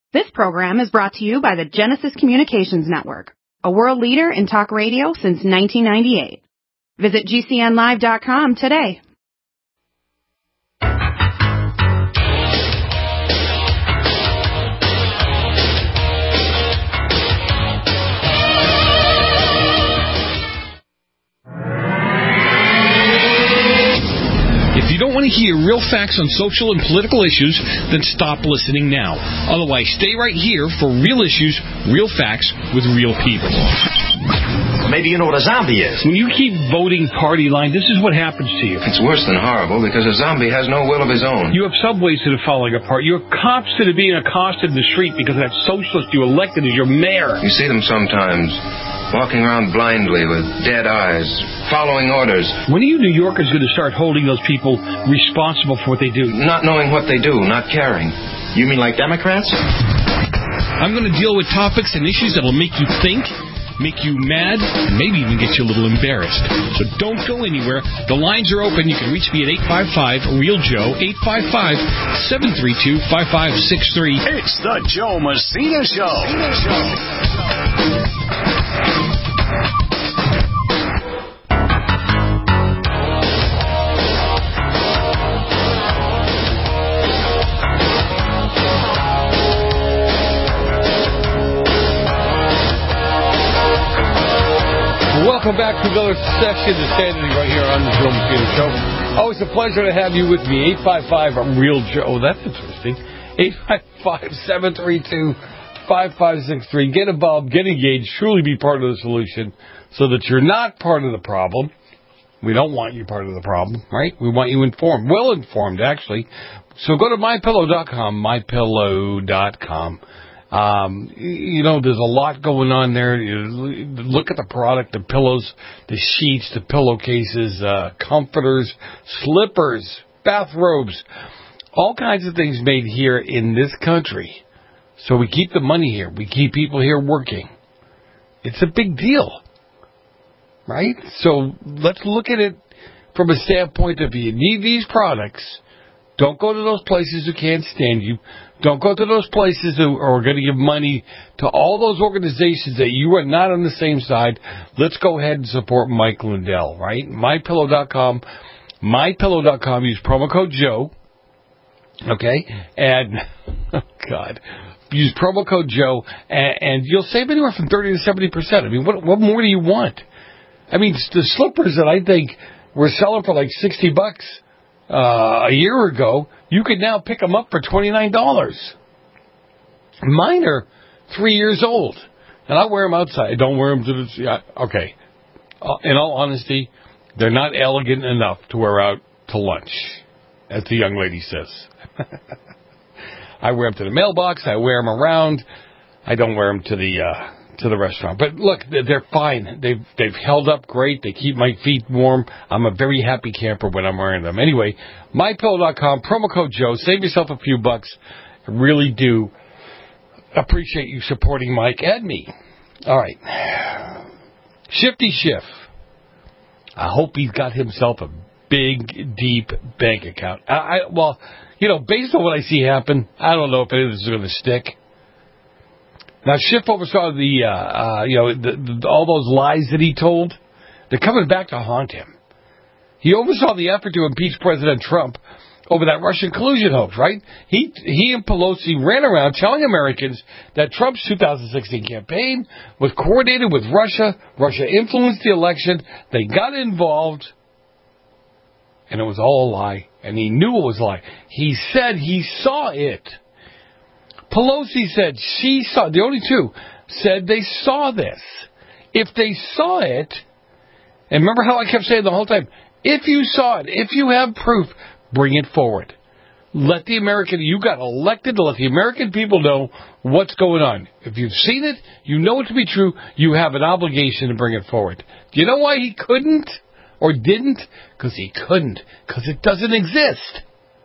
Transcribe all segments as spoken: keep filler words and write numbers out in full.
This program is brought to you by the Genesis Communications Network, a world leader in talk radio since nineteen ninety-eight. Visit G C N live dot com today. If you don't want to hear real facts on social and political issues, then stop listening now. Otherwise, stay right here for real issues, real facts, with real people. Maybe you know what a zombie is. When you keep voting party line, this is what happens to you. It's worse than horrible because a zombie has no will of his own. You have subways that are falling apart. You have cops that are being accosted in the street because that socialist you elected as your mayor. You see them sometimes walking around blindly with dead eyes, following orders. When are you New Yorkers going to start holding those people responsible for what they do? Not knowing what they do, not caring. You mean like Democrats? I'm going to deal with topics and issues that will make you think, make you mad, and maybe even get you a little embarrassed. So don't go anywhere. The lines are open. You can reach me at eight five five, REAL Joe, eight five five, seven three two, five five six three. It's the Joe Messina Show. Messina Show. Welcome back to another session of Standing right here on the Joe Messina Show. Always a pleasure to have you with me. eight five five, I'm Real Joe. Oh, that's interesting. eight five five, seven three two, five five six three. Get involved, get engaged, truly be part of the solution so that you're not part of the problem. We don't want you part of the problem, right? We want you informed. Well informed, actually. So go to my pillow dot com, my pillow dot com. Um, you know, there's a lot going on there. You look at the product, the pillows, the sheets, the pillowcases, uh, comforters, slippers, bathrobes, all kinds of things made here in this country. So we keep the money here. We keep people here working. It's a big deal, right? So let's look at it from a standpoint of if you need these products, don't go to those places who can't stand you. Don't go to those places who are going to give money to all those organizations that you are not on the same side. Let's go ahead and support Mike Lindell, right? my pillow dot com, my pillow dot com. Use promo code Joe, okay? And, oh, God, use promo code Joe, and, and you'll save anywhere from thirty to seventy percent. I mean, what, what more do you want? I mean, the slippers that I think were selling for like sixty bucks Uh, a year ago, you could now pick them up for twenty-nine dollars. Mine are three years old, and I wear them outside. I don't wear them to the... Yeah, okay. Uh, in all honesty, they're not elegant enough to wear out to lunch, as the young lady says. I wear them to the mailbox. I wear them around. I don't wear them to the... Uh, to the restaurant. But look, they're fine. They've they've held up great. They keep my feet warm. I'm a very happy camper when I'm wearing them. Anyway, my pillow dot com, promo code Joe. Save yourself a few bucks. I really do appreciate you supporting Mike and me. All right. Shifty Schiff. I hope he's got himself a big, deep bank account. I, I Well, you know, based on what I see happen, I don't know if it is going to stick. Now, Schiff oversaw the, uh, uh, you know, the, the, all those lies that he told. They're coming back to haunt him. He oversaw the effort to impeach President Trump over that Russian collusion hoax, right? He he and Pelosi ran around telling Americans that Trump's two thousand sixteen campaign was coordinated with Russia. Russia influenced the election. They got involved. And it was all a lie. And he knew it was a lie. He said he saw it. Pelosi said she saw, the only two, said they saw this. If they saw it, and remember how I kept saying the whole time, if you saw it, if you have proof, bring it forward. Let the American, you got elected to let the American people know what's going on. If you've seen it, you know it to be true, you have an obligation to bring it forward. Do you know why he couldn't or didn't? Because he couldn't, because it doesn't exist.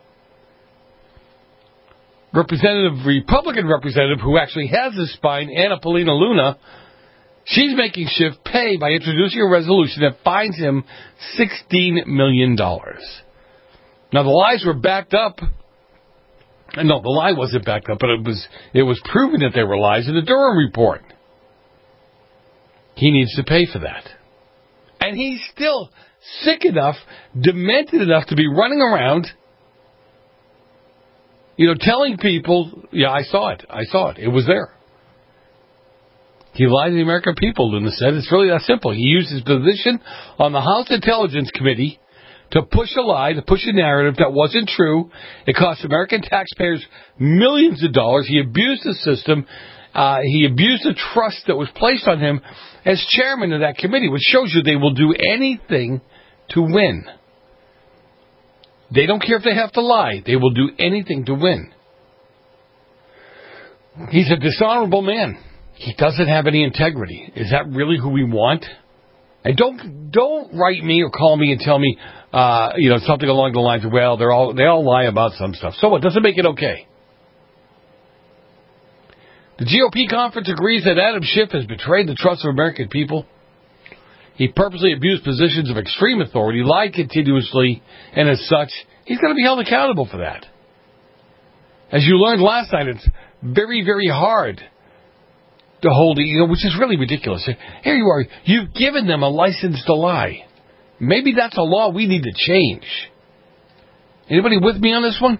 Representative, Republican representative who actually has a spine, Anna Paulina Luna, she's making Schiff pay by introducing a resolution that fines him sixteen million dollars. Now, the lies were backed up No, the lie wasn't backed up, but it was it was proven that they were lies in the Durham report. He needs to pay for that. And he's still sick enough, demented enough to be running around, you know, telling people, yeah, I saw it. I saw it. It was there. He lied to the American people, and said it's really that simple. He used his position on the House Intelligence Committee to push a lie, to push a narrative that wasn't true. It cost American taxpayers millions of dollars. He abused the system. Uh, he abused the trust that was placed on him as chairman of that committee, which shows you they will do anything to win. They don't care if they have to lie. They will do anything to win. He's a dishonorable man. He doesn't have any integrity. Is that really who we want? And don't don't write me or call me and tell me, uh, you know, something along the lines of, well, they're all they all lie about some stuff. So what? Doesn't make it okay. The G O P conference agrees that Adam Schiff has betrayed the trust of American people. He purposely abused positions of extreme authority, lied continuously, and as such, he's going to be held accountable for that. As you learned last night, it's very, very hard to hold, you know, which is really ridiculous. Here you are, you've given them a license to lie. Maybe that's a law we need to change. Anybody with me on this one?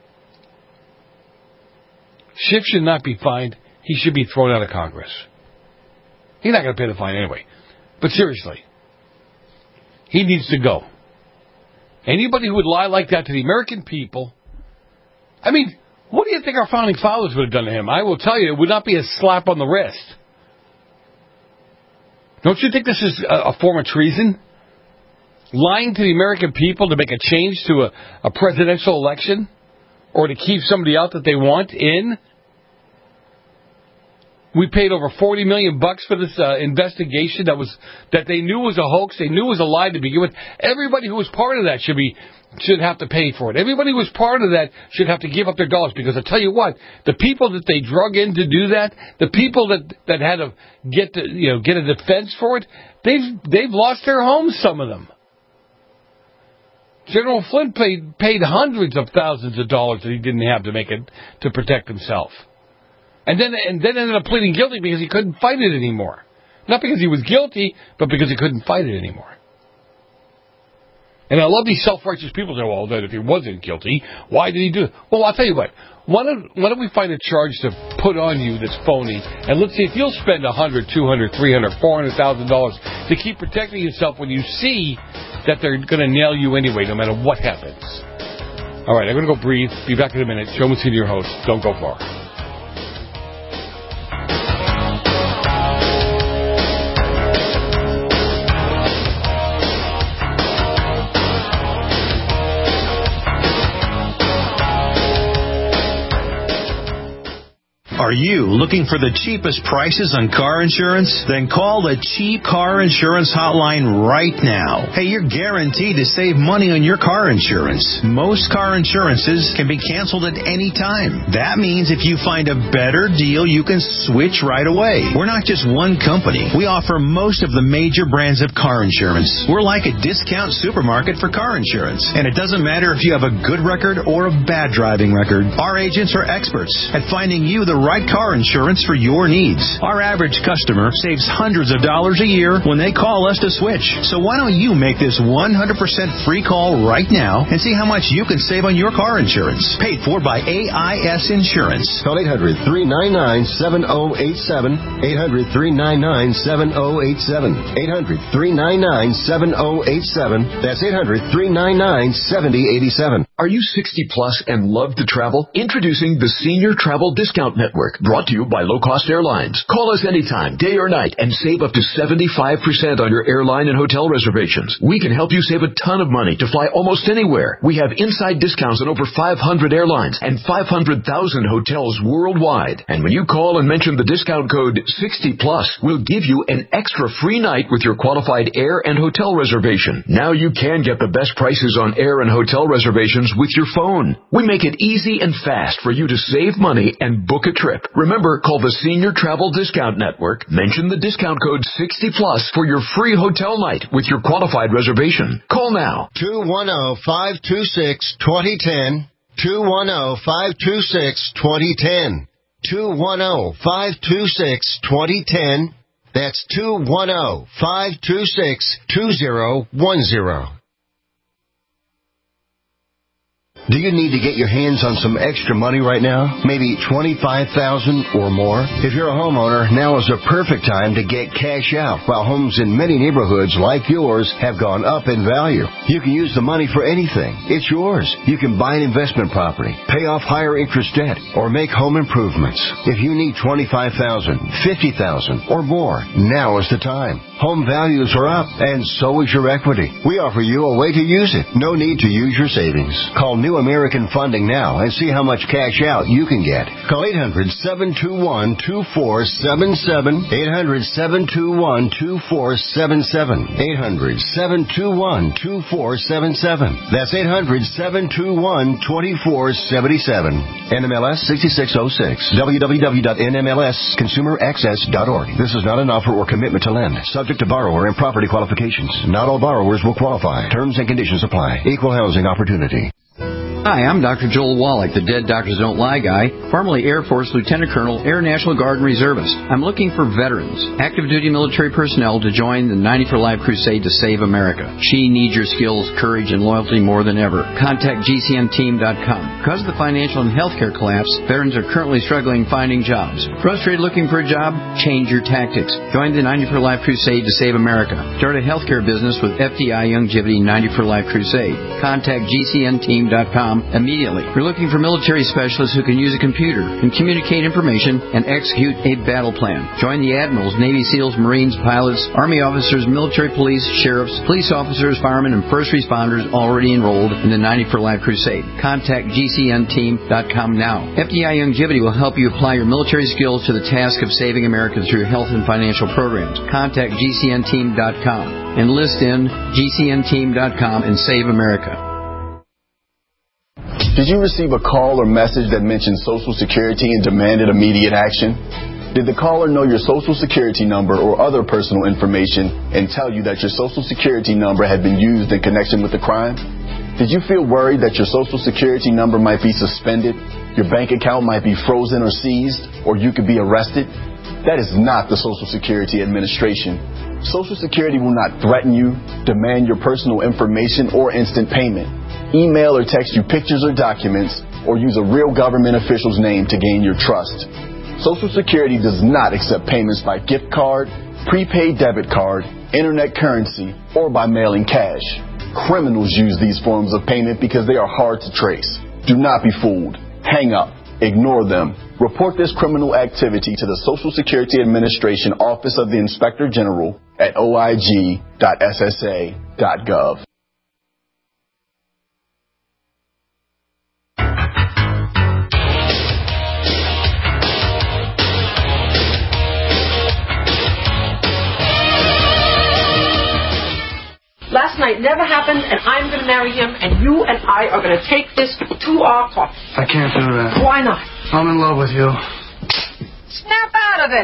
Schiff should not be fined. He should be thrown out of Congress. He's not going to pay the fine anyway. But seriously, he needs to go. Anybody who would lie like that to the American people, I mean, what do you think our founding fathers would have done to him? I will tell you, it would not be a slap on the wrist. Don't you think this is a, a form of treason? Lying to the American people to make a change to a, a presidential election? Or to keep somebody out that they want in? We paid over forty million bucks for this uh, investigation that was that they knew was a hoax. They knew was a lie to begin with. Everybody who was part of that should be should have to pay for it. Everybody who was part of that should have to give up their dollars, because I tell you what, the people that they drug in to do that, the people that, that had to get the, you know get a defense for it, they've they've lost their homes. Some of them. General Flynn paid paid hundreds of thousands of dollars that he didn't have to make it to protect himself. And then and then ended up pleading guilty because he couldn't fight it anymore. Not because he was guilty, but because he couldn't fight it anymore. And I love these self-righteous people say, well, that if he wasn't guilty, why did he do it? Well, I'll tell you what. Why don't, why don't we find a charge to put on you that's phony, and let's see if you'll spend one hundred thousand dollars, two hundred thousand dollars, three hundred thousand dollars, four hundred thousand dollars to keep protecting yourself when you see that they're going to nail you anyway, no matter what happens. All right, I'm going to go breathe. Be back in a minute. Joe Messina, your host. Don't go far. Are you looking for the cheapest prices on car insurance? Then call the Cheap Car Insurance Hotline right now. Hey, you're guaranteed to save money on your car insurance. Most car insurances can be canceled at any time. That means if you find a better deal, you can switch right away. We're not just one company. We offer most of the major brands of car insurance. We're like a discount supermarket for car insurance. And it doesn't matter if you have a good record or a bad driving record. Our agents are experts at finding you the right car insurance for your needs. Our average customer saves hundreds of dollars a year when they call us to switch. So why don't you make this one hundred percent free call right now and see how much you can save on your car insurance. Paid for by A I S Insurance. Call eight hundred, three nine nine, seven oh eight seven. eight hundred, three nine nine, seven oh eight seven. eight hundred, three nine nine, seven oh eight seven. That's eight hundred, three nine nine, seven oh eight seven. Are you sixty plus and love to travel? Introducing the Senior Travel Discount Network, brought to you by Low Cost Airlines. Call us anytime, day or night, and save up to seventy-five percent on your airline and hotel reservations. We can help you save a ton of money to fly almost anywhere. We have inside discounts on over five hundred airlines and five hundred thousand hotels worldwide. And when you call and mention the discount code sixty plus, we'll give you an extra free night with your qualified air and hotel reservation. Now you can get the best prices on air and hotel reservations with your phone. We make it easy and fast for you to save money and book a trip. Remember, call the Senior Travel Discount Network. Mention the discount code sixty plus for your free hotel night with your qualified reservation. Call now. two one zero, five two six, two zero one zero. two one zero, five two six, two zero one zero. two one zero, five two six, two zero one zero. That's two one zero, five two six, two zero one zero. Do you need to get your hands on some extra money right now? Maybe twenty-five thousand dollars or more? If you're a homeowner, now is the perfect time to get cash out while homes in many neighborhoods like yours have gone up in value. You can use the money for anything. It's yours. You can buy an investment property, pay off higher interest debt, or make home improvements. If you need twenty-five thousand dollars, fifty thousand dollars or more, now is the time. Home values are up, and so is your equity. We offer you a way to use it. No need to use your savings. Call New American Funding now and see how much cash out you can get. Call eight hundred, seven two one, two four seven seven, eight hundred, seven two one, two four seven seven, eight hundred, seven two one, two four seven seven. That's eight hundred, seven two one, two four seven seven. N M L S sixty-six oh six. w w w dot n m l s consumer access dot org. This is not an offer or commitment to lend. Subject to borrower and property qualifications. Not all borrowers will qualify. Terms and conditions apply. Equal housing opportunity. Hi, I'm Doctor Joel Wallach, the Dead Doctors Don't Lie guy, formerly Air Force Lieutenant Colonel, Air National Guard and Reservist. I'm looking for veterans, active duty military personnel to join the ninety for Life crusade to save America. She needs your skills, courage, and loyalty more than ever. Contact G C N team dot com. Because of the financial and healthcare collapse, veterans are currently struggling finding jobs. Frustrated looking for a job? Change your tactics. Join the ninety for Life crusade to save America. Start a healthcare business with F D I Longevity ninety for Life crusade. Contact G C N team dot com immediately. We're looking for military specialists who can use a computer and communicate information and execute a battle plan. Join the admirals, Navy SEALs, Marines, pilots, Army officers, military police, sheriffs, police officers, firemen, and first responders already enrolled in the ninety for Life crusade. Contact G C N team dot com now. F D I Longevity will help you apply your military skills to the task of saving America through health and financial programs. Contact G C N team dot com. Enlist in G C N team dot com and save America. Did you receive a call or message that mentioned Social Security and demanded immediate action? Did the caller know your Social Security number or other personal information and tell you that your Social Security number had been used in connection with the crime? Did you feel worried that your Social Security number might be suspended, your bank account might be frozen or seized, or you could be arrested? That is not the Social Security Administration. Social Security will not threaten you, demand your personal information, or instant payment. Email or text you pictures or documents, or use a real government official's name to gain your trust. Social Security does not accept payments by gift card, prepaid debit card, internet currency, or by mailing cash. Criminals use these forms of payment because they are hard to trace. Do not be fooled. Hang up. Ignore them. Report this criminal activity to the Social Security Administration Office of the Inspector General at o i g dot s s a dot gov. Last night never happened, and I'm going to marry him, and you and I are going to take this to our coffin. I can't do that. Why not? I'm in love with you. Snap out of it!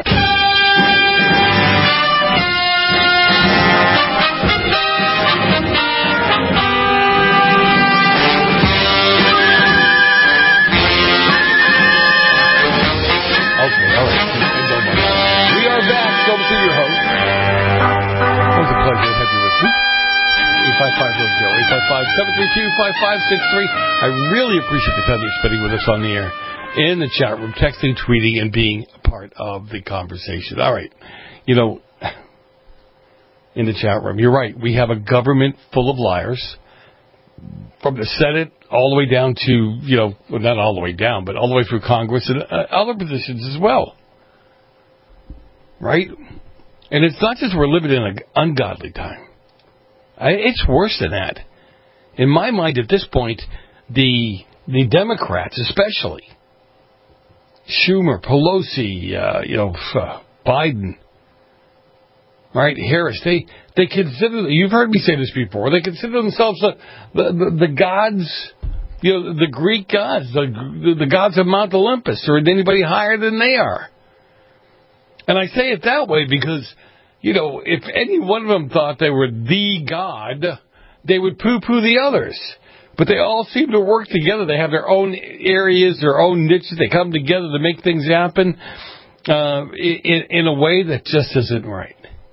Okay, all right. We are back. Over to your host. It was a pleasure to have you with me. eight five five Joe, eight five five, seven three two, five five six three. I really appreciate the time you're spending with us on the air, in the chat room, texting, tweeting, and being a part of the conversation. All right. You know, in the chat room, you're right. We have a government full of liars, from the Senate all the way down to, you know, well, not all the way down, but all the way through Congress and uh, other positions as well. Right? And it's not just we're living in an ungodly time. I, it's worse than that. In my mind, at this point, the the Democrats, especially Schumer, Pelosi, uh, you know, uh, Biden, right, Harris, they they consider. You've heard me say this before. They consider themselves the the, the, the gods, you know, the Greek gods, the, the the gods of Mount Olympus, or anybody higher than they are. And I say it that way because, you know, if any one of them thought they were the God, they would poo-poo the others. But they all seem to work together. They have their own areas, their own niches. They come together to make things happen uh, in, in a way that just isn't right.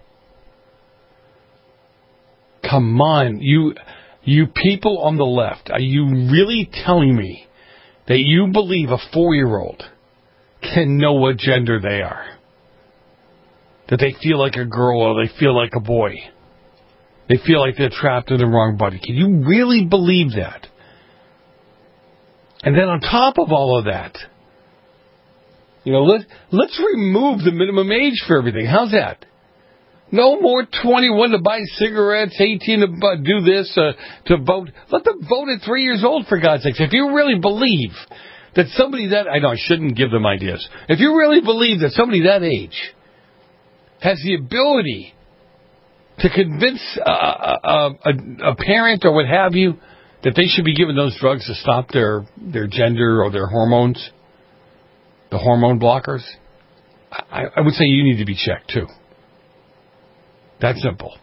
Come on, you you people on the left, are you really telling me that you believe a four-year-old can know what gender they are? That they feel like a girl or they feel like a boy? They feel like they're trapped in the wrong body. Can you really believe that? And then on top of all of that, you know, let, let's remove the minimum age for everything. How's that? No more twenty-one to buy cigarettes, eighteen to do this, uh, to vote. Let them vote at three years old, for God's sakes. If you really believe that somebody that, I know I shouldn't give them ideas. If you really believe that somebody that age has the ability to convince uh, a, a, a parent or what have you that they should be given those drugs to stop their, their gender or their hormones, the hormone blockers, I, I would say you need to be checked too. That simple.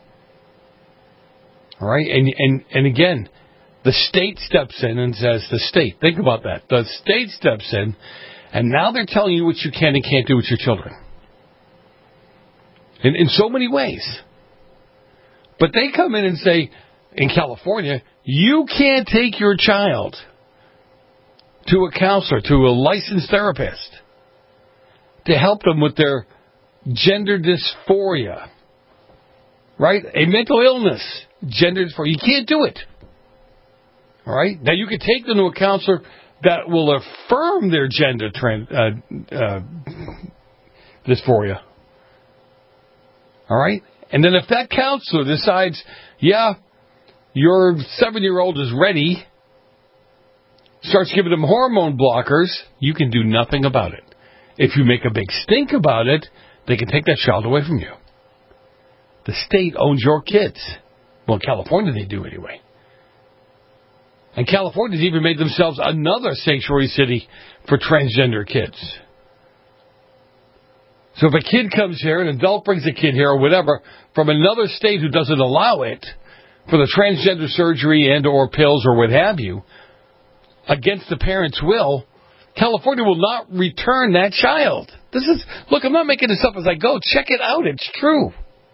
All right? And, and, and again, the state steps in and says, the state, think about that. The state steps in, and now they're telling you what you can and can't do with your children. In, in so many ways. But they come in and say, in California, you can't take your child to a counselor, to a licensed therapist, to help them with their gender dysphoria. Right? A mental illness, gender dysphoria. You can't do it. All right? Now, you can take them to a counselor that will affirm their gender trans, uh, uh, dysphoria. All right? And then if that counselor decides, yeah, your seven-year-old is ready, starts giving them hormone blockers, you can do nothing about it. If you make a big stink about it, they can take that child away from you. The state owns your kids. Well, in California they do anyway. And California's even made themselves another sanctuary city for transgender kids. So if a kid comes here, an adult brings a kid here or whatever, from another state who doesn't allow it, for the transgender surgery and or pills or what have you, against the parent's will, California will not return that child. This is, look, I'm not making this up as I go. Check it out. It's true.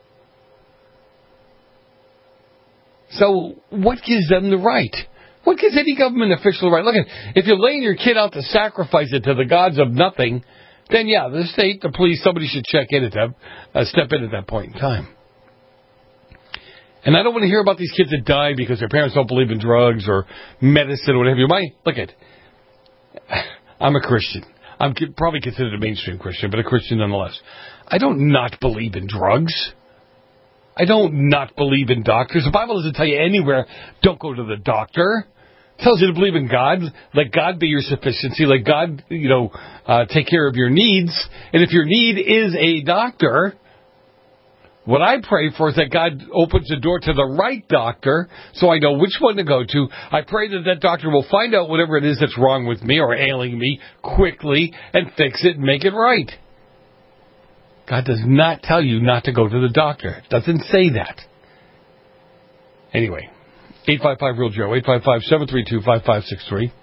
So what gives them the right? What gives any government official the right? Look, if you're laying your kid out to sacrifice it to the gods of nothing, then yeah, the state, the police, somebody should check in at that, uh, step in at that point in time. And I don't want to hear about these kids that die because their parents don't believe in drugs or medicine or whatever. You might look at. I'm a Christian. I'm probably considered a mainstream Christian, but a Christian nonetheless. I don't not believe in drugs. I don't not believe in doctors. The Bible doesn't tell you anywhere, don't go to the doctor. It tells you to believe in God. Let God be your sufficiency. Let God, you know, uh, take care of your needs. And if your need is a doctor, what I pray for is that God opens the door to the right doctor so I know which one to go to. I pray that that doctor will find out whatever it is that's wrong with me or ailing me quickly and fix it and make it right. God does not tell you not to go to the doctor. It doesn't say that. Anyway, eight five five real Joe, eight five five, seven three two, five five six three.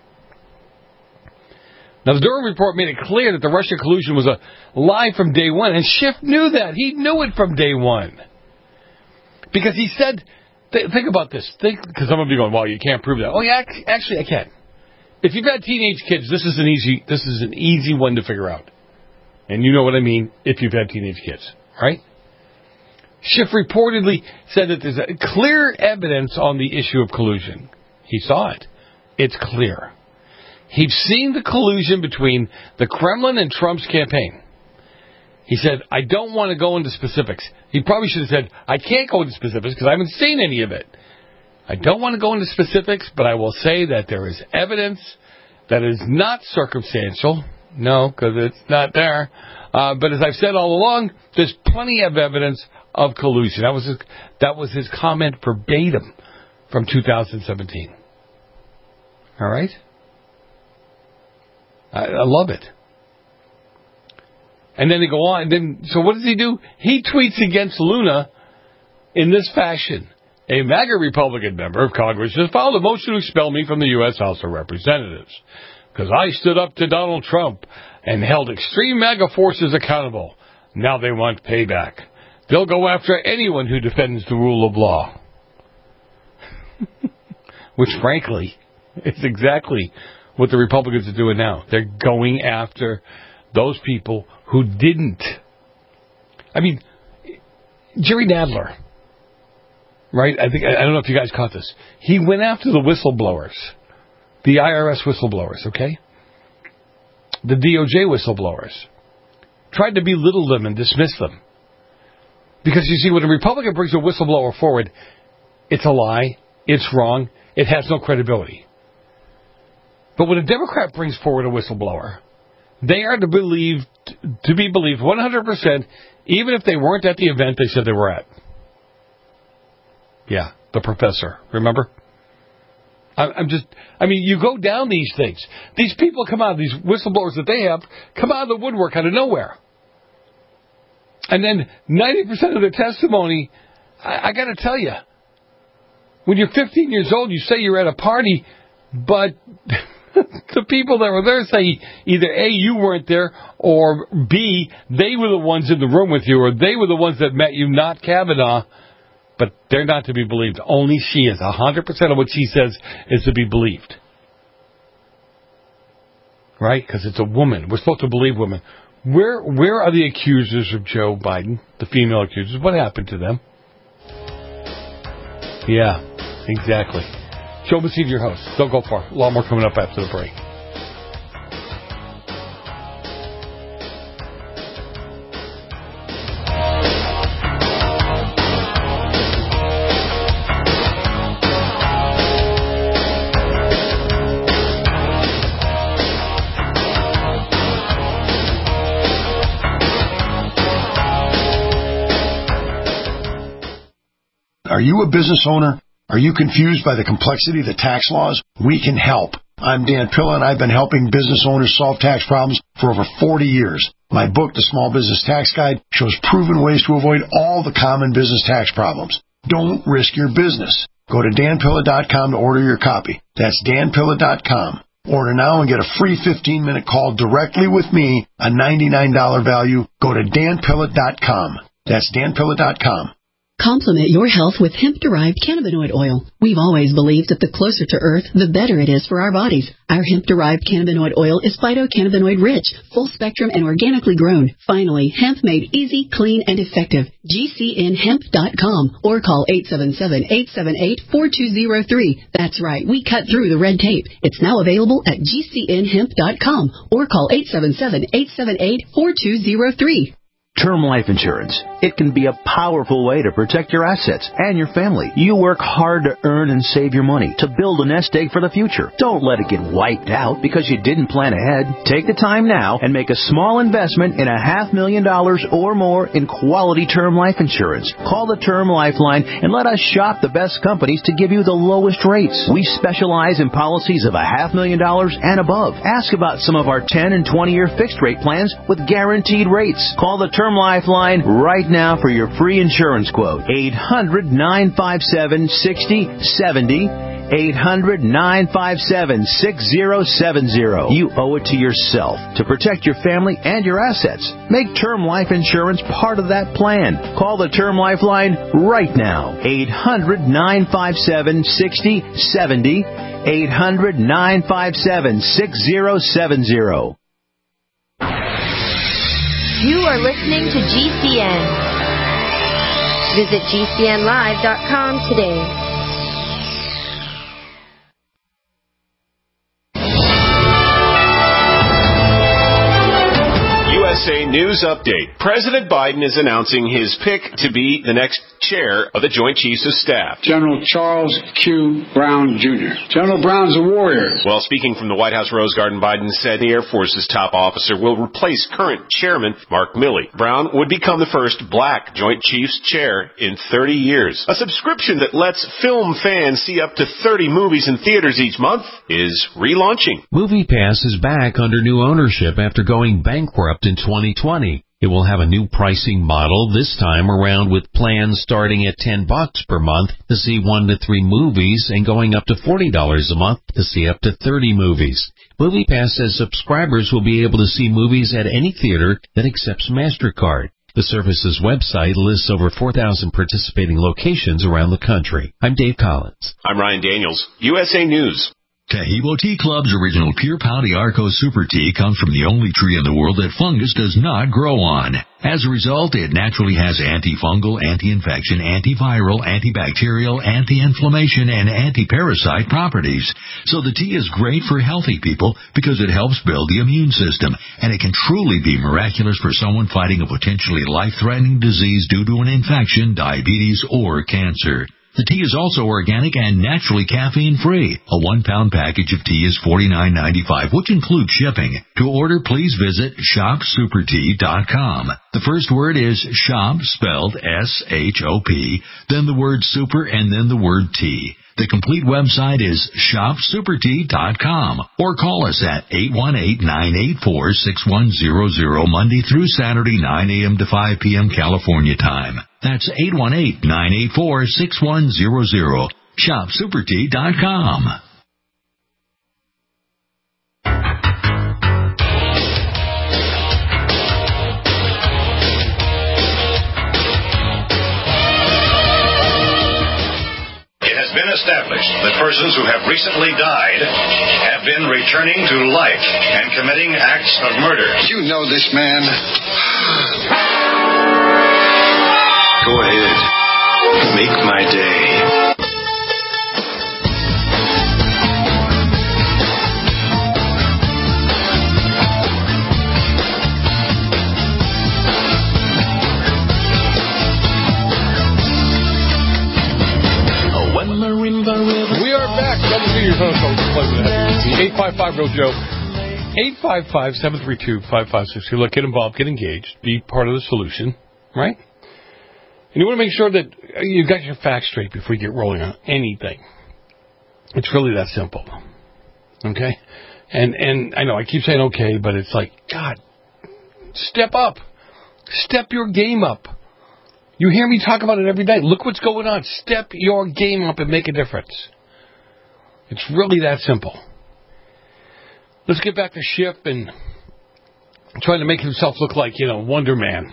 Now, the Durham report made it clear that the Russia collusion was a lie from day one, and Schiff knew that. He knew it from day one. Because he said, th- think about this, think, because some of you are going, well, you can't prove that. Oh, yeah, actually, I can. If you've got teenage kids, this is an easy, this is an easy one to figure out. And you know what I mean if you've had teenage kids, right? Schiff reportedly said that there's a clear evidence on the issue of collusion. He saw it. It's clear. He's seen the collusion between the Kremlin and Trump's campaign. He said, I don't want to go into specifics. He probably should have said, I can't go into specifics because I haven't seen any of it. I don't want to go into specifics, but I will say that there is evidence that is not circumstantial. No, because it's not there. Uh, but as I've said all along, there's plenty of evidence of collusion. That was his, that was his comment verbatim from two thousand seventeen. All right? I, I love it. And then they go on. And then, so what does he do? He tweets against Luna in this fashion. A MAGA Republican member of Congress has filed a motion to expel me from the U S House of Representatives because I stood up to Donald Trump and held extreme MAGA forces accountable. Now they want payback. They'll go after anyone who defends the rule of law. Which, frankly, is exactly what the Republicans are doing now. They're going after those people who didn't. I mean, Jerry Nadler, right? I think I don't know if you guys caught this. He went after the whistleblowers, the I R S whistleblowers, okay? The D O J whistleblowers. Tried to belittle them and dismiss them. Because, you see, when a Republican brings a whistleblower forward, it's a lie, it's wrong, it has no credibility. But when a Democrat brings forward a whistleblower, they are to believe to be believed one hundred percent, even if they weren't at the event they said they were at. Yeah, the professor, remember? I'm just, I mean, you go down these things. These people come out, these whistleblowers that they have, come out of the woodwork out of nowhere. And then ninety percent of their testimony, I, I got to tell you, when you're fifteen years old, you say you're at a party, but the people that were there say either A, you weren't there, or B, they were the ones in the room with you, or they were the ones that met you, not Kavanaugh. But they're not to be believed. Only she is. one hundred percent of what she says is to be believed. Right? Because it's a woman. We're supposed to believe women. Where where are the accusers of Joe Biden? The female accusers. What happened to them? Yeah, exactly. Joe Messina, your host. Don't go far. A lot more coming up after the break. Are you a business owner? Are you confused by the complexity of the tax laws? We can help. I'm Dan Pilla, and I've been helping business owners solve tax problems for over forty years. My book, The Small Business Tax Guide, shows proven ways to avoid all the common business tax problems. Don't risk your business. Go to dan pilla dot com to order your copy. That's dan pilla dot com. Order now and get a free fifteen-minute call directly with me, a ninety-nine dollars value. Go to dan pilla dot com. That's dan pilla dot com. Complement your health with hemp-derived cannabinoid oil. We've always believed that the closer to Earth, the better it is for our bodies. Our hemp-derived cannabinoid oil is phytocannabinoid rich, full spectrum, and organically grown. Finally, hemp made easy, clean, and effective. G C N hemp dot com or call eight seven seven, eight seven eight, four two zero three. That's right, we cut through the red tape. It's now available at G C N hemp dot com or call eight seven seven, eight seven eight, four two zero three. Term life insurance. It can be a powerful way to protect your assets and your family. You work hard to earn and save your money to build a nest egg for the future. Don't let it get wiped out because you didn't plan ahead. Take the time now and make a small investment in a half million dollars or more in quality term life insurance. Call the Term Lifeline and let us shop the best companies to give you the lowest rates. We specialize in policies of a half million dollars and above. Ask about some of our ten and twenty year fixed rate plans with guaranteed rates. Call the Term Lifeline right now for your free insurance quote. eight hundred, nine five seven, six zero seven zero. eight hundred, nine five seven, six zero seven zero. You owe it to yourself to protect your family and your assets. Make term life insurance part of that plan. Call the Term Lifeline right now. eight hundred, nine five seven, six zero seven zero. eight hundred, nine five seven, six zero seven zero. You are listening to G C N. Visit G C N live dot com today. U S A News Update. President Biden is announcing his pick to be the next chair of the Joint Chiefs of Staff. General Charles Q. Brown, Junior General Brown's a warrior. Well, speaking from the White House Rose Garden, Biden said the Air Force's top officer will replace current chairman Mark Milley. Brown would become the first black Joint Chiefs chair in thirty years. A subscription that lets film fans see up to thirty movies in theaters each month is relaunching. MoviePass is back under new ownership after going bankrupt in twenty twenty. It will have a new pricing model this time around with plans starting at ten bucks per month to see one to three movies and going up to forty dollars a month to see up to thirty movies. MoviePass says subscribers will be able to see movies at any theater that accepts MasterCard. The service's website lists over four thousand participating locations around the country. I'm Dave Collins. I'm Ryan Daniels, U S A News. Tahibo Tea Club's original Pure Pau d'Arco Super Tea comes from the only tree in the world that fungus does not grow on. As a result, it naturally has antifungal, anti-infection, antiviral, antibacterial, anti-inflammation, and anti-parasite properties. So the tea is great for healthy people because it helps build the immune system, and it can truly be miraculous for someone fighting a potentially life-threatening disease due to an infection, diabetes, or cancer. The tea is also organic and naturally caffeine-free. A one-pound package of tea is forty-nine ninety-five, which includes shipping. To order, please visit shop super tea dot com. The first word is shop, spelled S H O P, then the word super, and then the word tea. The complete website is shop super tea dot com, or call us at eight one eight, nine eight four, six one zero zero Monday through Saturday, nine a.m. to five p.m. California time. That's eight one eight, nine eight four, six one zero zero. shop super tea dot com. Established that persons who have recently died have been returning to life and committing acts of murder. You know this man. Go ahead. Make my day. We are back. Double Figures on eight five five Real Joe. eight five five, seven three two, five five six two. Look, get involved, get engaged, be part of the solution, right? And you want to make sure that you've got your facts straight before you get rolling on anything. It's really that simple. Okay? And and I know I keep saying okay, but it's like, God, step up. Step your game up. You hear me talk about it every day. Look what's going on. Step your game up and make a difference. It's really that simple. Let's get back to Schiff and trying to make himself look like, you know, Wonder Man.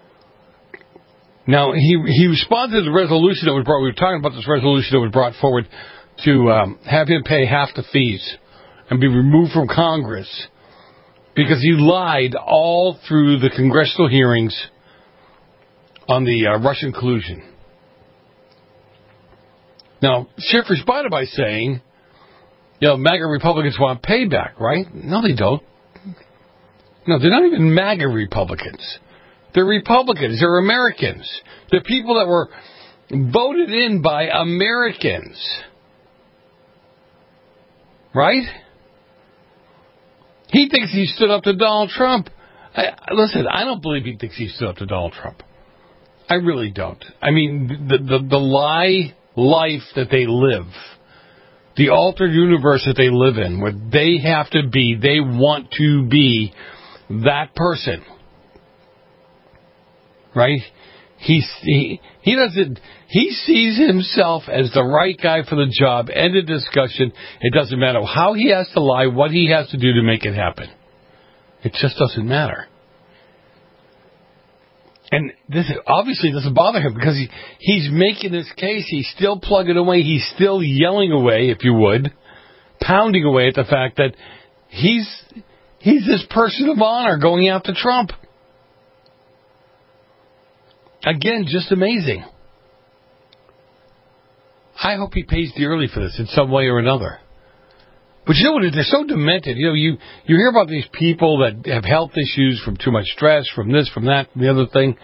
Now, he he responded to the resolution that was brought. We were talking about this resolution that was brought forward to um, have him pay half the fees and be removed from Congress because he lied all through the congressional hearings on the uh, Russian collusion. Now, Schiff responded by saying, you know, MAGA Republicans want payback, right? No, they don't. No, they're not even MAGA Republicans. They're Republicans. They're Americans. They're people that were voted in by Americans. Right? He thinks he stood up to Donald Trump. I, listen, I don't believe he thinks he stood up to Donald Trump. I really don't. I mean, the, the, the lie life that they live, the altered universe that they live in, where they have to be, they want to be that person. Right? He, he, he doesn't, he sees himself as the right guy for the job. End of discussion. It doesn't matter how he has to lie, what he has to do to make it happen. It just doesn't matter. And this obviously doesn't bother him because he, he's making this case. He's still plugging away. He's still yelling away, if you would, pounding away at the fact that he's he's this person of honor going after Trump. Again, just amazing. I hope he pays dearly for this in some way or another. But you know what? They're so demented. You know, you, you hear about these people that have health issues from too much stress, from this, from that, from the other thing.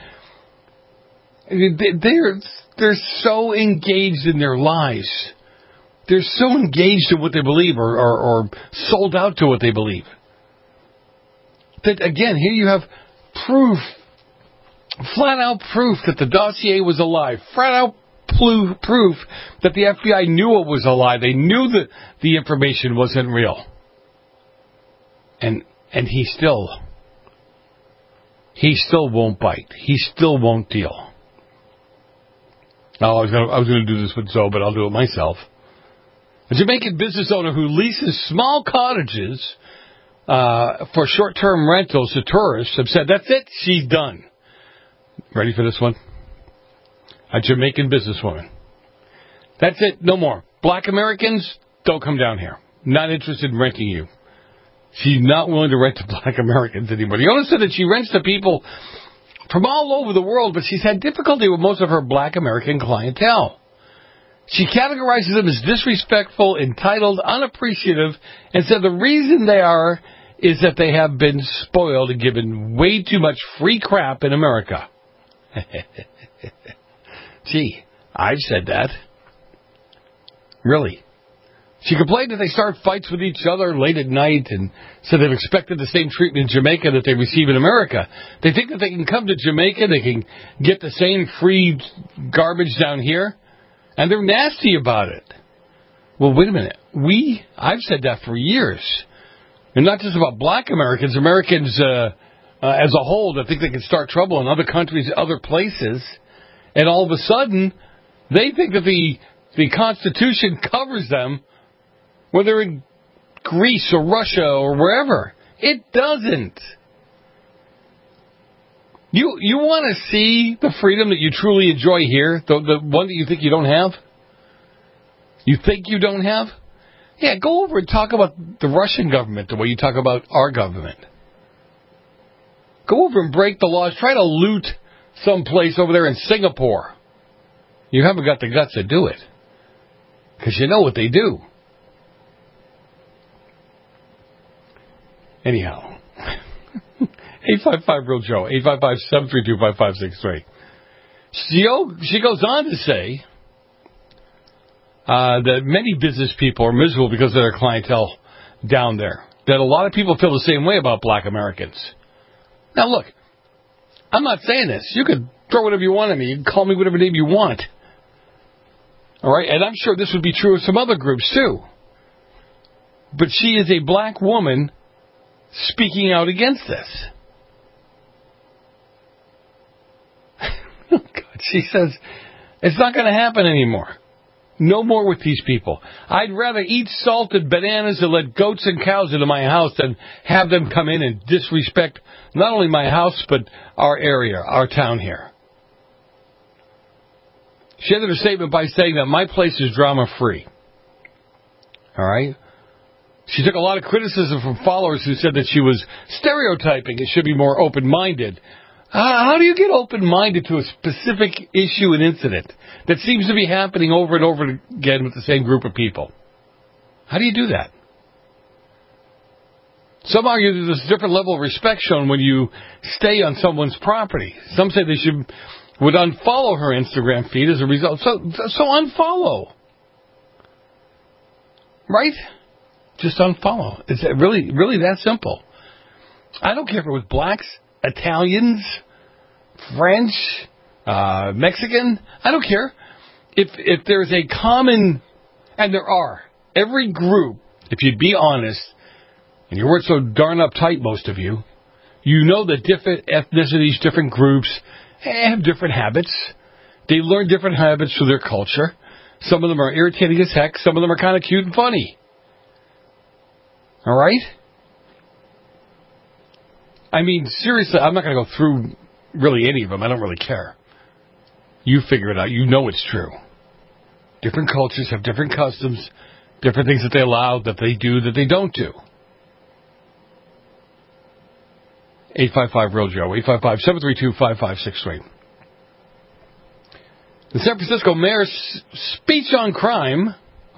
They're, they're so engaged in their lives. They're so engaged in what they believe or, or, or sold out to what they believe. That, again, here you have proof, flat out proof that the dossier was a lie. Flat out proof that the F B I knew it was a lie. They knew that the information wasn't real. And and he still he still won't bite. He still won't deal. Oh, I was gonna, I was going to do this with Zoe, but I'll do it myself. A Jamaican business owner who leases small cottages uh, for short-term rentals to tourists have said, that's it, she's done. Ready for this one? A Jamaican businesswoman. That's it, no more. Black Americans, don't come down here. Not interested in renting you. She's not willing to rent to Black Americans anymore. The owner said that she rents to people from all over the world, but she's had difficulty with most of her Black American clientele. She categorizes them as disrespectful, entitled, unappreciative, and said the reason they are is that they have been spoiled and given way too much free crap in America. Gee, I've said that. Really. She complained that they start fights with each other late at night and said they've expected the same treatment in Jamaica that they receive in America. They think that they can come to Jamaica, they can get the same free garbage down here, and they're nasty about it. Well, wait a minute. We, I've said that for years. And not just about Black Americans, Americans uh, uh, as a whole that think they can start trouble in other countries, other places, and all of a sudden they think that the the Constitution covers them when they're in Greece or Russia or wherever. It doesn't. You you want to see the freedom that you truly enjoy here, the, the one that you think you don't have? You think you don't have? Yeah, go over and talk about the Russian government the way you talk about our government. Go over and break the laws. Try to loot someplace over there in Singapore. You haven't got the guts to do it. Because you know what they do. Anyhow. eight five five real Joe. eight five five, seven three two, five five six three. She, she goes on to say uh, that many business people are miserable because of their clientele down there. That a lot of people feel the same way about Black Americans. Now look, I'm not saying this. You could throw whatever you want at me. You can call me whatever name you want. All right? And I'm sure this would be true of some other groups too. But she is a black woman speaking out against this. Oh, God. She says, it's not going to happen anymore. No more with these people. I'd rather eat salted bananas and let goats and cows into my house than have them come in and disrespect not only my house, but our area, our town here. She ended her statement by saying that my place is drama-free. All right? She took a lot of criticism from followers who said that she was stereotyping and should be more open-minded. Uh, how do you get open-minded to a specific issue and incident that seems to be happening over and over again with the same group of people? How do you do that? Some argue that there's a different level of respect shown when you stay on someone's property. Some say they should would unfollow her Instagram feed as a result. So, so unfollow. Right? Just unfollow. It's really, really that simple. I don't care if it was blacks, Italians, French, uh, Mexican. I don't care. If if there's a common, and there are, every group, if you'd be honest, and you weren't so darn uptight, most of you, you know that different ethnicities, different groups have different habits. They learn different habits through their culture. Some of them are irritating as heck. Some of them are kind of cute and funny. All right? I mean, seriously, I'm not going to go through really any of them. I don't really care. You figure it out. You know it's true. Different cultures have different customs, different things that they allow, that they do, that they don't do. eight five five real Joe, eight five five, seven three two, five five six three. The San Francisco mayor's speech on crime,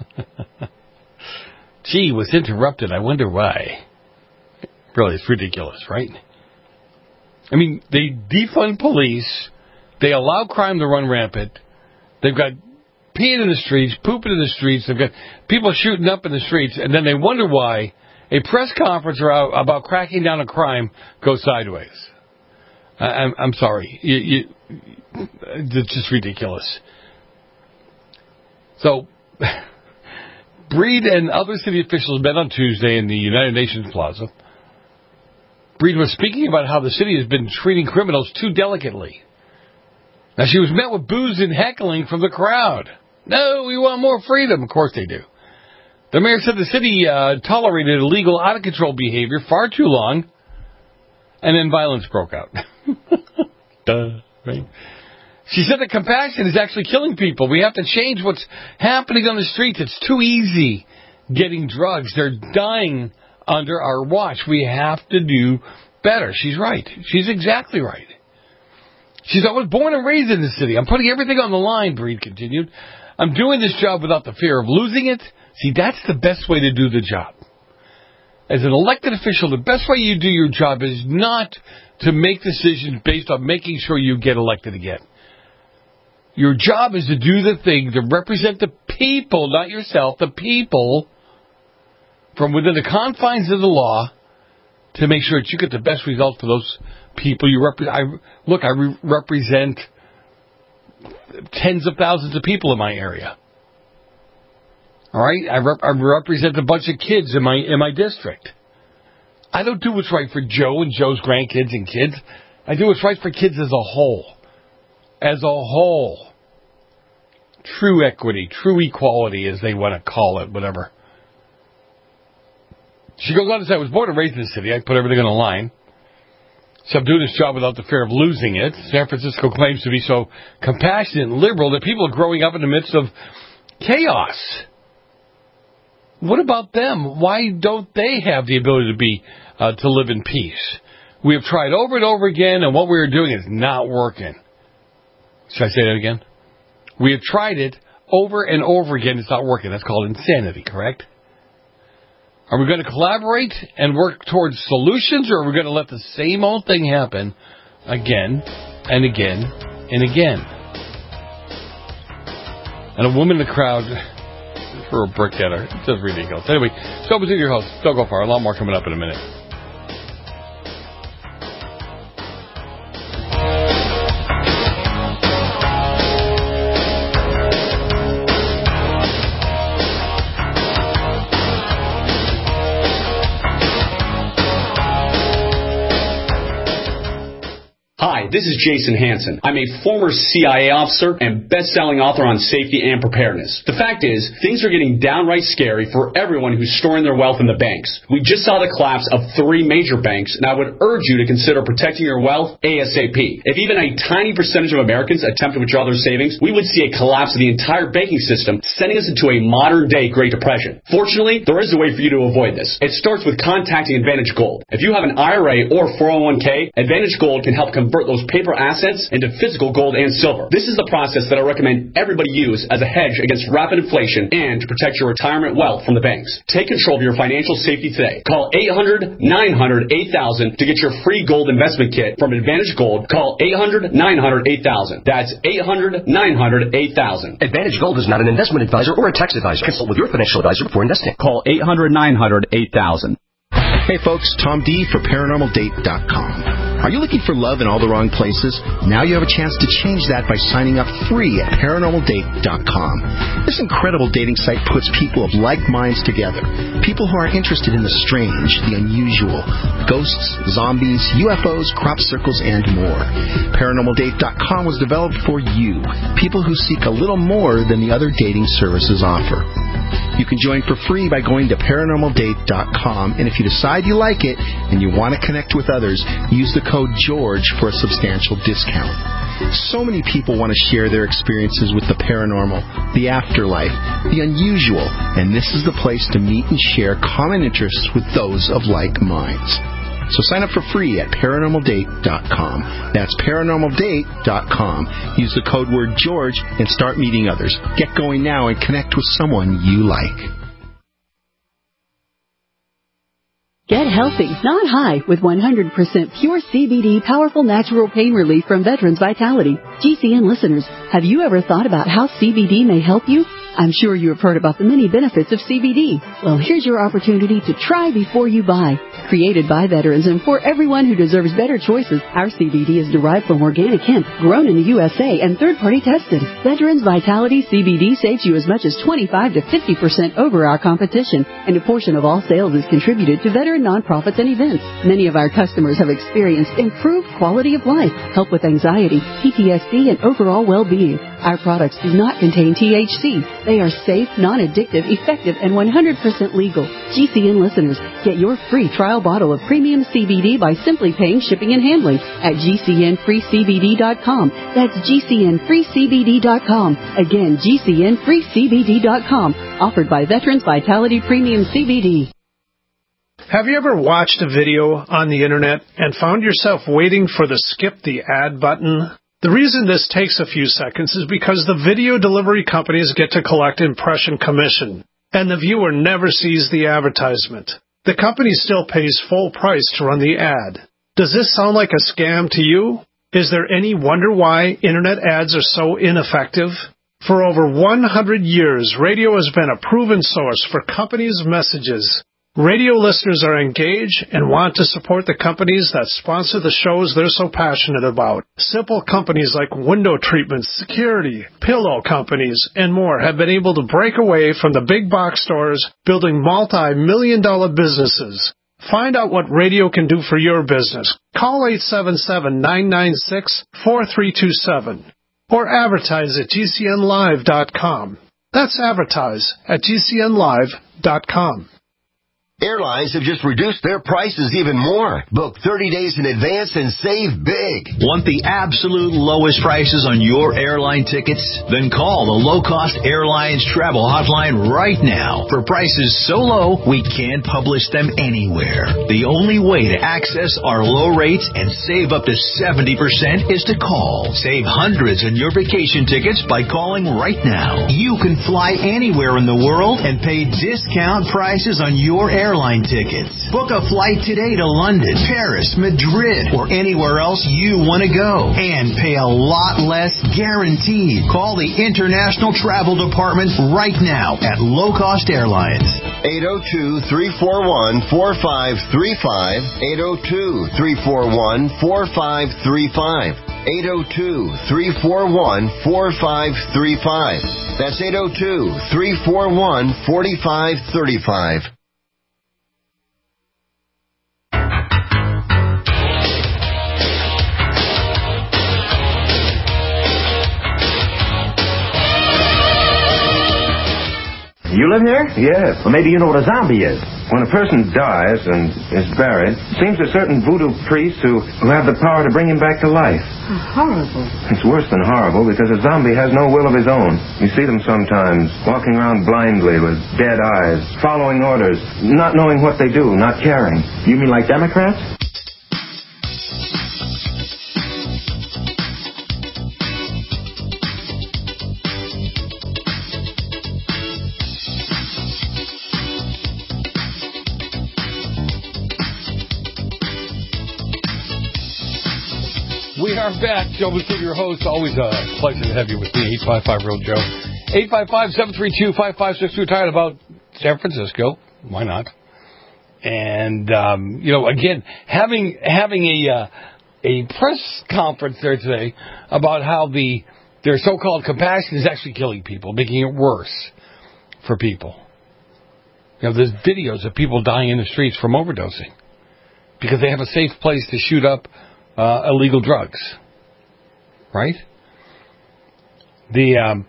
gee, was interrupted. I wonder why. Really, it's ridiculous, right? I mean, they defund police. They allow crime to run rampant. They've got peeing in the streets, pooping in the streets. They've got people shooting up in the streets. And then they wonder why a press conference about cracking down on crime goes sideways. I'm, I'm sorry. You, you, it's just ridiculous. So, Breed and other city officials met on Tuesday in the United Nations Plaza. Breed was speaking about how the city has been treating criminals too delicately. Now, she was met with boos and heckling from the crowd. No, we want more freedom. Of course they do. The mayor said the city uh, tolerated illegal, out-of-control behavior far too long, and then violence broke out. Duh, right? She said that compassion is actually killing people. We have to change what's happening on the streets. It's too easy getting drugs. They're dying under our watch. We have to do better. She's right. She's exactly right. She said, I was born and raised in the city. I'm putting everything on the line, Breed continued. I'm doing this job without the fear of losing it. See, that's the best way to do the job. As an elected official, the best way you do your job is not to make decisions based on making sure you get elected again. Your job is to do the thing to represent the people, not yourself, the people from within the confines of the law to make sure that you get the best result for those people you represent. I, look, I re- represent tens of thousands of people in my area. All right? I, rep- I represent a bunch of kids in my in my district. I don't do what's right for Joe and Joe's grandkids and kids. I do what's right for kids as a whole. As a whole. True equity, true equality, as they want to call it, whatever. She goes on to say, I was born and raised in the city. I put everything on the line. So I'm doing this job without the fear of losing it. San Francisco claims to be so compassionate and liberal that people are growing up in the midst of chaos. What about them? Why don't they have the ability to be uh, to live in peace? We have tried over and over again, and what we are doing is not working. Should I say that again? We have tried it over and over again. It's not working. That's called insanity, correct? Are we going to collaborate and work towards solutions, or are we going to let the same old thing happen again and again and again? And a woman in the crowd threw a brick at her. It's just ridiculous. Anyway, so with your host. Don't go far. A lot more coming up in a minute. Hi, this is Jason Hansen. I'm a former C I A officer and best-selling author on safety and preparedness. The fact is, things are getting downright scary for everyone who's storing their wealth in the banks. We just saw the collapse of three major banks, and I would urge you to consider protecting your wealth ASAP. If even a tiny percentage of Americans attempt to withdraw their savings, we would see a collapse of the entire banking system, sending us into a modern-day Great Depression. Fortunately, there is a way for you to avoid this. It starts with contacting Advantage Gold. If you have an I R A or four oh one k, Advantage Gold can help convert those paper assets into physical gold and silver. This is the process that I recommend everybody use as a hedge against rapid inflation and to protect your retirement wealth from the banks. Take control of your financial safety today. Call eight hundred, nine hundred, eight thousand to get your free gold investment kit from Advantage Gold. Call eight hundred, nine hundred, eight thousand. That's eight hundred, nine hundred, eight thousand. Advantage Gold is not an investment advisor or a tax advisor. Consult with your financial advisor before investing. Call eight hundred, nine hundred, eight thousand. Hey folks, Tom D for paranormal date dot com. Are you looking for love in all the wrong places? Now you have a chance to change that by signing up free at paranormal date dot com. This incredible dating site puts people of like minds together. People who are interested in the strange, the unusual, ghosts, zombies, U F Os, crop circles, and more. paranormal date dot com was developed for you, people who seek a little more than the other dating services offer. You can join for free by going to paranormal date dot com, and if you decide you like it and you want to connect with others, use the code George for a substantial discount. So many people want to share their experiences with the paranormal, the afterlife, the unusual, and this is the place to meet and share common interests with those of like minds. So sign up for free at paranormal date dot com. That's paranormal date dot com. Use the code word George and start meeting others. Get going now and connect with someone you like. Get healthy, not high, with one hundred percent pure C B D powerful natural pain relief from Veterans Vitality. G C N listeners, have you ever thought about how C B D may help you? I'm sure you have heard about the many benefits of C B D. Well, here's your opportunity to try before you buy. Created by veterans and for everyone who deserves better choices, our C B D is derived from organic hemp, grown in the U S A and third-party tested. Veterans Vitality C B D saves you as much as twenty-five to fifty percent over our competition, and a portion of all sales is contributed to veteran nonprofits and events. Many of our customers have experienced improved quality of life, help with anxiety, P T S D, and overall well-being. Our products do not contain T H C. They are safe, non-addictive, effective, and one hundred percent legal. G C N listeners, get your free trial bottle of premium C B D by simply paying shipping and handling at G C N free C B D dot com. That's G C N free C B D dot com. Again, G C N free C B D dot com. Offered by Veterans Vitality Premium C B D. Have you ever watched a video on the internet and found yourself waiting for the skip the ad button? The reason this takes a few seconds is because the video delivery companies get to collect impression commission, and the viewer never sees the advertisement. The company still pays full price to run the ad. Does this sound like a scam to you? Is there any wonder why internet ads are so ineffective? For over one hundred years, radio has been a proven source for companies' messages. Radio listeners are engaged and want to support the companies that sponsor the shows they're so passionate about. Simple companies like window treatments, security, pillow companies, and more have been able to break away from the big box stores, building multi-million dollar businesses. Find out what radio can do for your business. Call eight seven seven, nine nine six, four three two seven or advertise at G C N live dot com. That's advertise at G C N live dot com. Airlines have just reduced their prices even more. Book thirty days in advance and save big. Want the absolute lowest prices on your airline tickets? Then call the Low Cost Airlines Travel Hotline right now. For prices so low, we can't publish them anywhere. The only way to access our low rates and save up to seventy percent is to call. Save hundreds on your vacation tickets by calling right now. You can fly anywhere in the world and pay discount prices on your airline airline tickets. Book a flight today to London, Paris, Madrid, or anywhere else you want to go and pay a lot less guaranteed. Call the International Travel Department right now at Low Cost Airlines. eight oh two, three four one, four five three five. eight oh two, three four one, four five three five. eight oh two, three four one, four five three five. That's eight oh two, three four one, four five three five. You live here? Yes. Well, maybe you know what a zombie is. When a person dies and is buried, it seems a certain voodoo priest who, who have the power to bring him back to life. Oh, horrible. It's worse than horrible because a zombie has no will of his own. You see them sometimes walking around blindly with dead eyes, following orders, not knowing what they do, not caring. You mean like Democrats? We are back. Joe McKinney, your host. Always a pleasure to have you with me. eight five five, real Joe. eight five five, seven three two, five five six two. Tired about San Francisco. Why not? And, um, you know, again, having having a uh, a press conference there today about how the their so-called compassion is actually killing people, making it worse for people. You know, there's videos of people dying in the streets from overdosing because they have a safe place to shoot up Uh, illegal drugs, right? The um,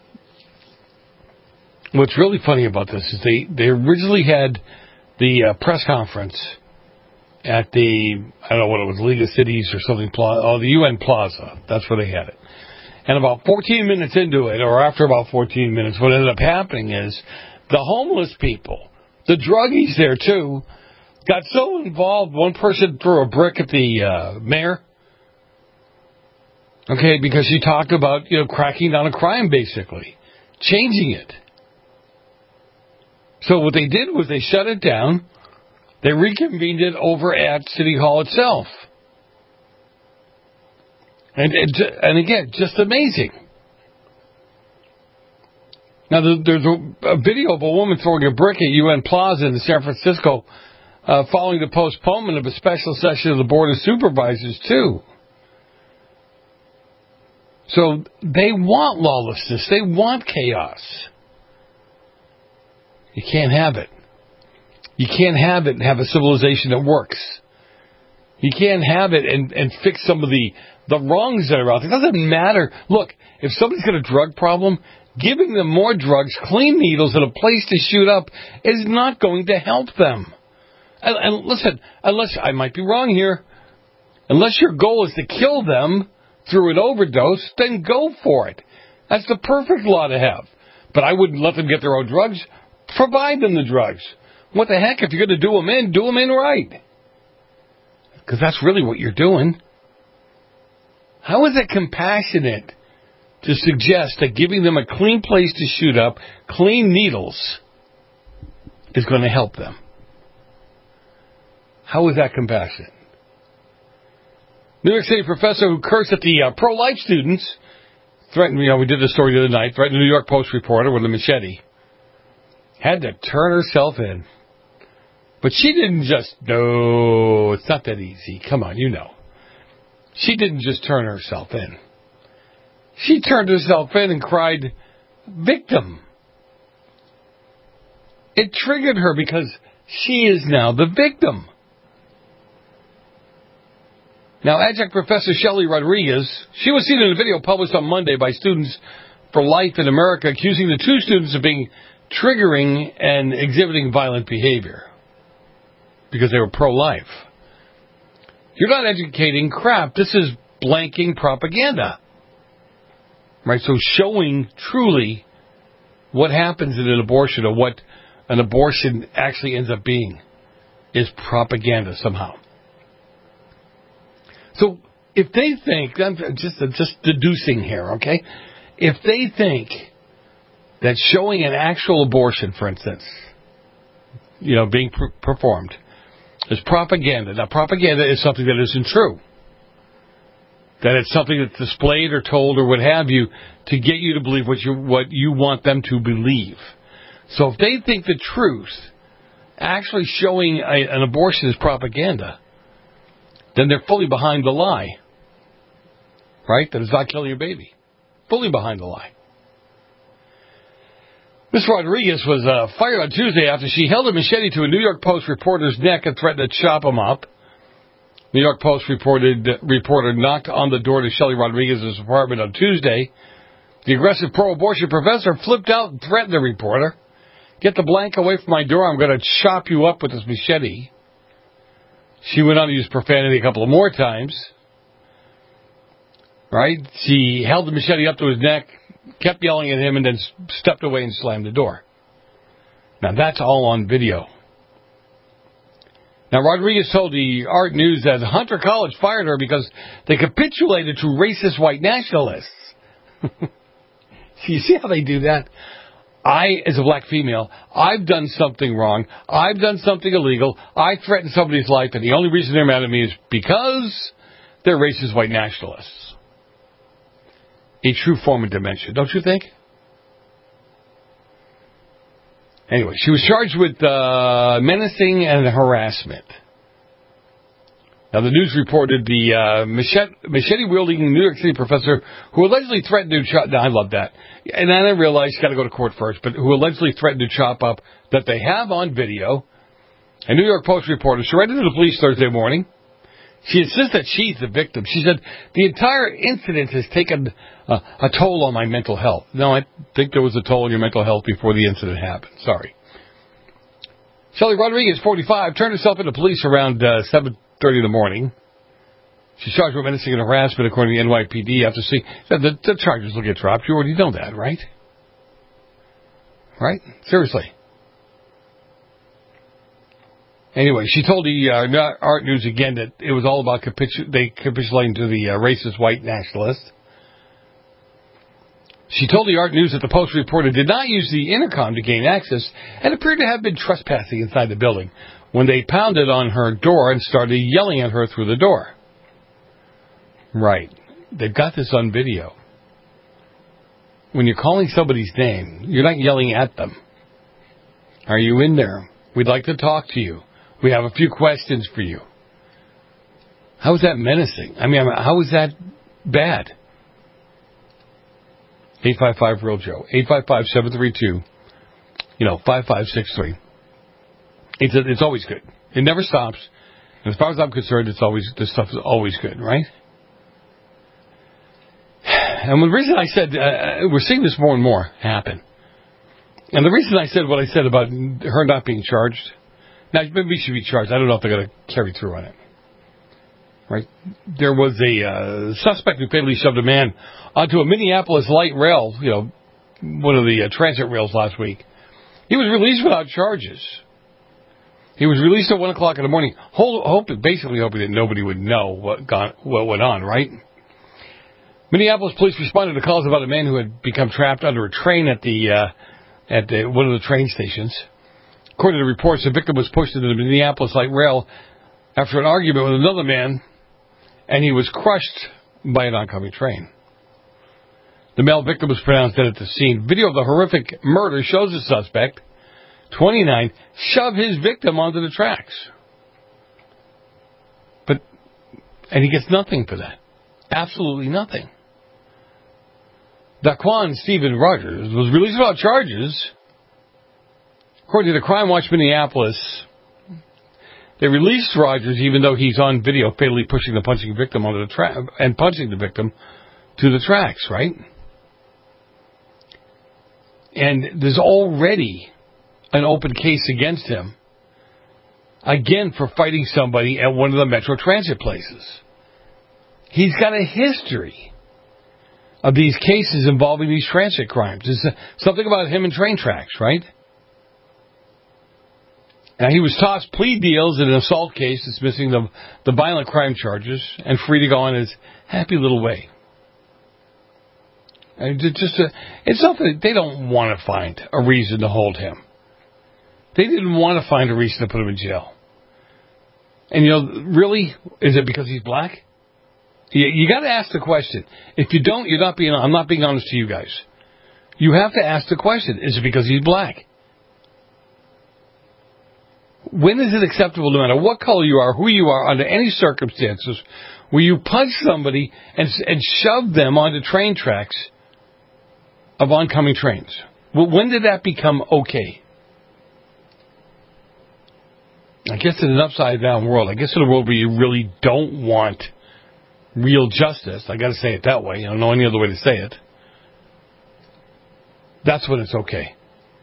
what's really funny about this is they, they originally had the uh, press conference at the, I don't know what it was, League of Cities or something, oh, the U N Plaza. That's where they had it. And about fourteen minutes into it, or after about fourteen minutes, what ended up happening is the homeless people, the druggies there too, got so involved, one person threw a brick at the uh, mayor. Okay, because she talked about, you know, cracking down on crime, basically. Changing it. So what they did was they shut it down. They reconvened it over at City Hall itself. And, and, and again, just amazing. Now, there's a, a video of a woman throwing a brick at U N Plaza in the San Francisco uh, following the postponement of a special session of the Board of Supervisors, too. So they want lawlessness. They want chaos. You can't have it. You can't have it and have a civilization that works. You can't have it and, and fix some of the, the wrongs that are out there. It doesn't matter. Look, if somebody's got a drug problem, giving them more drugs, clean needles, and a place to shoot up is not going to help them. And, and listen, unless, I might be wrong here, unless your goal is to kill them through an overdose, then go for it. That's the perfect law to have. But I wouldn't let them get their own drugs. Provide them the drugs. What the heck? If you're going to do them in, do them in right. Because that's really what you're doing. How is it compassionate to suggest that giving them a clean place to shoot up, clean needles, is going to help them? How is that compassionate? New York City professor who cursed at the uh, pro-life students, threatened, you know, we did this story the other night, threatened a New York Post reporter with a machete, had to turn herself in. But she didn't just, no, it's not that easy. Come on, you know. She didn't just turn herself in. She turned herself in and cried, victim. It triggered her because she is now the victim. Now, adjunct professor Shelley Rodriguez, she was seen in a video published on Monday by Students for Life in America, accusing the two students of being triggering and exhibiting violent behavior because they were pro-life. You're not educating crap. This is blanking propaganda. Right? So showing truly what happens in an abortion or what an abortion actually ends up being is propaganda somehow. So if they think, I'm just, just deducing here, okay? If they think that showing an actual abortion, for instance, you know, being pr- performed, is propaganda. Now, propaganda is something that isn't true. That it's something that's displayed or told or what have you to get you to believe what you what you want them to believe. So if they think the truth, actually showing a, an abortion is propaganda, then they're fully behind the lie. Right? That it's not killing your baby. Fully behind the lie. Miss Rodriguez was uh, fired on Tuesday after she held a machete to a New York Post reporter's neck and threatened to chop him up. New York Post reported reporter knocked on the door to Shelley Rodriguez's apartment on Tuesday. The aggressive pro-abortion professor flipped out and threatened the reporter. Get the blank away from my door. I'm going to chop you up with this machete. She went on to use profanity a couple of more times. Right? She held the machete up to his neck, kept yelling at him, and then stepped away and slammed the door. Now, that's all on video. Now, Rodriguez told the Art News that Hunter College fired her because they capitulated to racist white nationalists. You see how they do that? I, as a black female, I've done something wrong. I've done something illegal. I threatened somebody's life, and the only reason they're mad at me is because they're racist white nationalists. A true form of dementia, don't you think? Anyway, she was charged with uh, menacing and harassment. Now, the News reported the uh, machete-wielding New York City professor who allegedly threatened to chop... Now, I love that. And then I realized you got to go to court first, but who allegedly threatened to chop up that they have on video. A New York Post reporter surrendered to the police Thursday morning. She insists that she's the victim. She said, the entire incident has taken uh, a toll on my mental health. No, I think there was a toll on your mental health before the incident happened. Sorry. Shelley Rodriguez, forty-five, turned herself into police around uh, seven thirty in the morning. She's charged with menacing and harassment, according to the N Y P D, after seeing the, the charges will get dropped. You already know that, right? Right? Seriously. Anyway, she told the uh, Art News again that it was all about capitu- they capitulating to the uh, racist white nationalists. She told the Art News that the Post reporter did not use the intercom to gain access and appeared to have been trespassing inside the building when they pounded on her door and started yelling at her through the door. Right. They've got this on video. When you're calling somebody's name, you're not yelling at them. Are you in there? We'd like to talk to you. We have a few questions for you. How is that menacing? I mean, how is that bad? eight five five real Joe. eight five five, seven three two, you know, five five six three. It's, a, it's always good. It never stops. And as far as I'm concerned, it's always, this stuff is always good, right? And the reason I said, uh, we're seeing this more and more happen. And the reason I said what I said about her not being charged, now maybe she should be charged. I don't know if they're going to carry through on it. Right? There was a uh, suspect who fatally shoved a man onto a Minneapolis light rail, you know, one of the uh, transit rails last week. He was released without charges. He was released at one o'clock in the morning, hope, hope, basically hoping that nobody would know what, got, what went on, right? Minneapolis police responded to calls about a man who had become trapped under a train at the uh, at the, one of the train stations. According to reports, the victim was pushed into the Minneapolis light rail after an argument with another man, and he was crushed by an oncoming train. The male victim was pronounced dead at the scene. Video of the horrific murder shows the suspect, twenty-nine, shove his victim onto the tracks. But, and he gets nothing for that. Absolutely nothing. Daquan Stephen Rogers was released without charges. According to the Crime Watch Minneapolis, they released Rogers even though he's on video fatally pushing the punching victim onto the track and punching the victim to the tracks, right? And there's already an open case against him, again for fighting somebody at one of the Metro Transit places. He's got a history of these cases involving these transit crimes. There's something about him and train tracks, right? Now, he was tossed plea deals in an assault case dismissing the, the violent crime charges and free to go on his happy little way. And it's just a, it's something they don't want to find a reason to hold him. They didn't want to find a reason to put him in jail. And, you know, really, is it because he's black? You, you got to ask the question. If you don't, you're not being. I'm not being honest to you guys. You have to ask the question: is it because he's black? When is it acceptable, no matter what color you are, who you are, under any circumstances, will you punch somebody and and shove them onto train tracks of oncoming trains? Well, when did that become okay? I guess in an upside-down world, I guess in a world where you really don't want real justice, I got to say it that way. I don't know any other way to say it. That's when it's okay.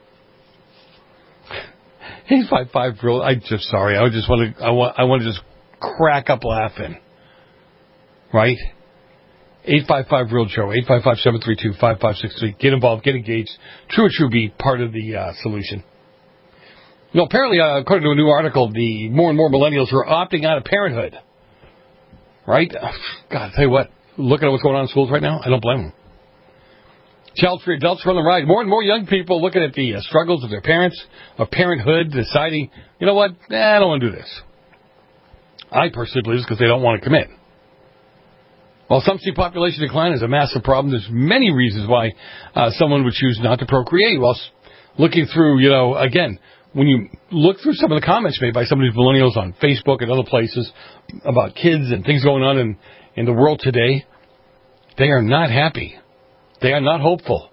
eight five five real. I just sorry. I just want to. I want. I want to just crack up laughing. Right? eight five five real Joe. eight five five, seven three two, five five six three. Get involved. Get engaged. True or True be part of the uh, solution. You know, apparently, uh, according to a new article, the more and more millennials are opting out of parenthood. Right? God, I tell you what, looking at what's going on in schools right now, I don't blame them. Child-free adults are on the rise. More and more young people looking at the uh, struggles of their parents, of parenthood, deciding, you know what, eh, I don't want to do this. I personally believe it's because they don't want to commit. While some see population decline as a massive problem, there's many reasons why uh, someone would choose not to procreate. While looking through, you know, again, when you look through some of the comments made by some of these millennials on Facebook and other places about kids and things going on in, in the world today, they are not happy. They are not hopeful.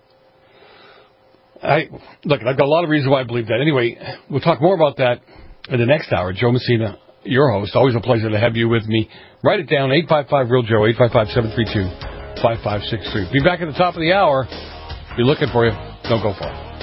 I Look, I've got a lot of reasons why I believe that. Anyway, we'll talk more about that in the next hour. Joe Messina, your host. Always a pleasure to have you with me. Write it down, eight five five real Joe, eight five five, seven three two, five five six three. Be back at the top of the hour. Be looking for you. Don't go far.